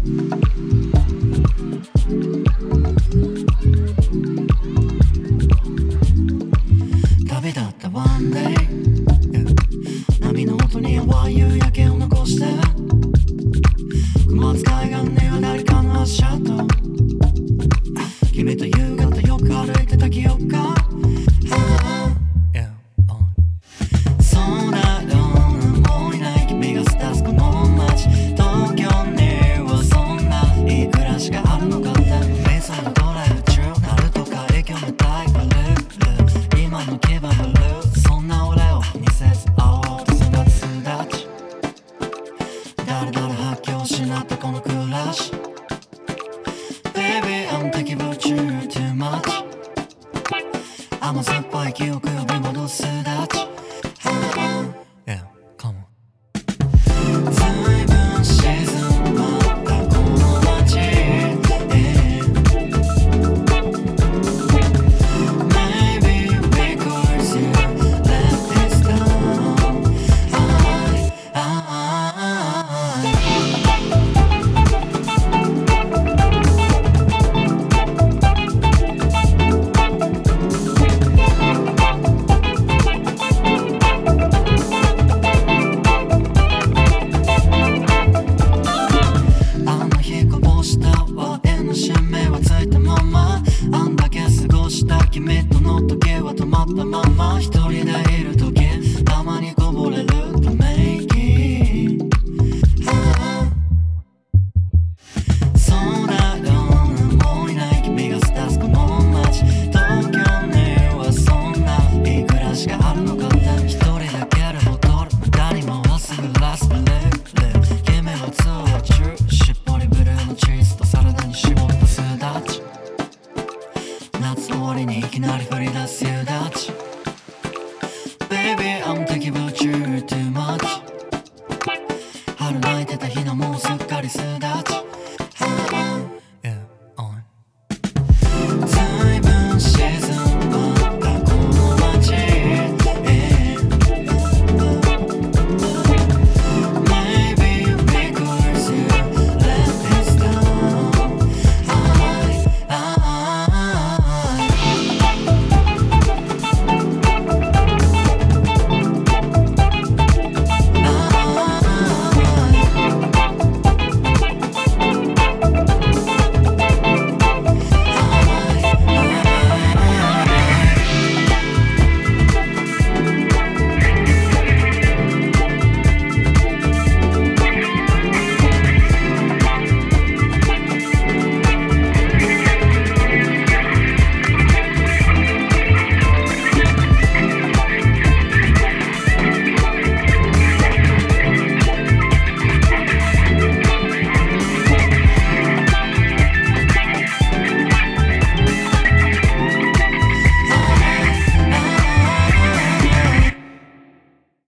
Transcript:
旅立った one day、波の音に淡い夕焼けを残して、小松海岸には誰かの足跡、君と夕方よく歩いてた記憶が、空どもいない君が過ごすこの街、東京にはそんないい暮らしがあるのかって、メスのドライブ中なるとか影響の大ブルー、今の気分ブルー、そんな俺を気にせず青々と育つすだち、誰々発狂しなったこの暮らし、 Baby I'm thinking about you too much、 甘酸っぱい記憶呼び戻すすだち、Yeah, come on。 随分静まったこの街、Maybe because you let this down、 あの日こぼしたワインの新芽はついたまま、あんだけ過ごした君との時計は止まったまま、一人でいる時たまにこぼれるため息、空どもいない君が過ごすこの街、東京にはそんないい暮らしがあるのかって、一人だけで戻る誰もはすぐラストレー、君はツアー中、しっぽりブルーのチーズとサラダに絞ったすだち、夏終わりにいきなり降り出す夕立、 Baby I'm thinking about you too much、 春泣いてた日のもうすっかりすだ